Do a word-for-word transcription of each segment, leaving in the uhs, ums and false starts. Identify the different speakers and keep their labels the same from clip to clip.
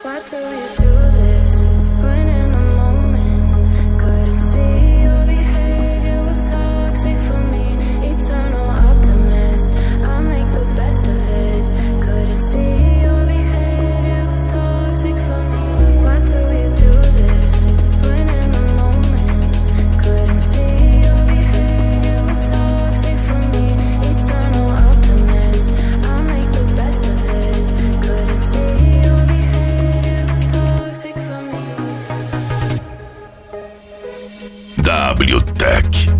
Speaker 1: Why do you do this? When in a moment, couldn't see your behavior was toxic for me. Eternal optimist, I make the best of it. Couldn't see your behavior was toxic for me. Why do you do this? When in a moment, couldn't see your behavior was toxic for me. Eternal optimist, I make the best of it. Couldn't see your behavior was toxic for me.
Speaker 2: W-Tech.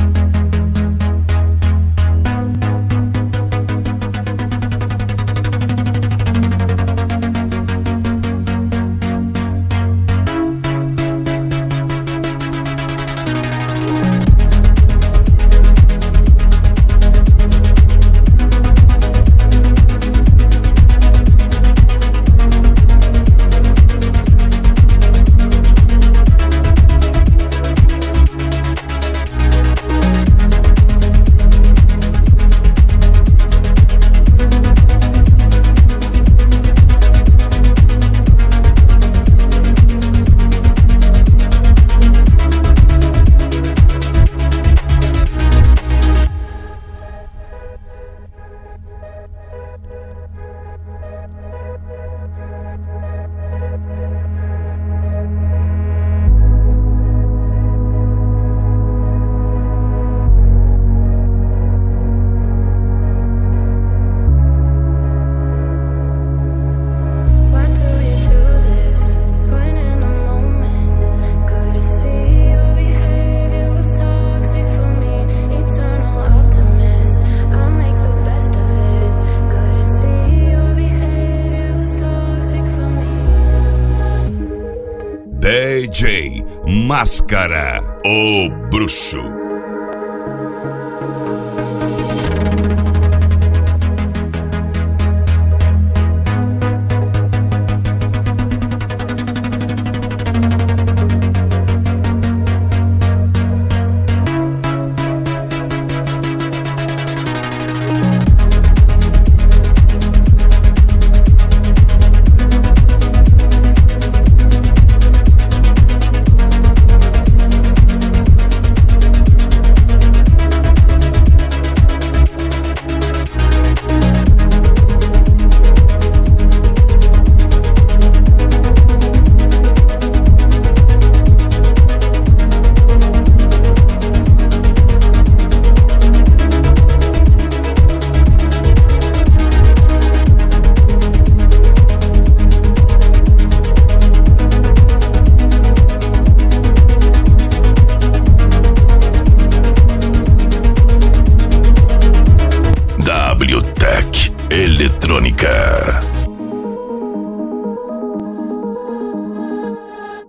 Speaker 1: Why do you do this? When in a moment, couldn't see your behavior was toxic for me. Eternal optimist, I make the best of it. Couldn't see your behavior was toxic for me.
Speaker 2: D J Máscara, o bruxo. W-Tech Eletrônica.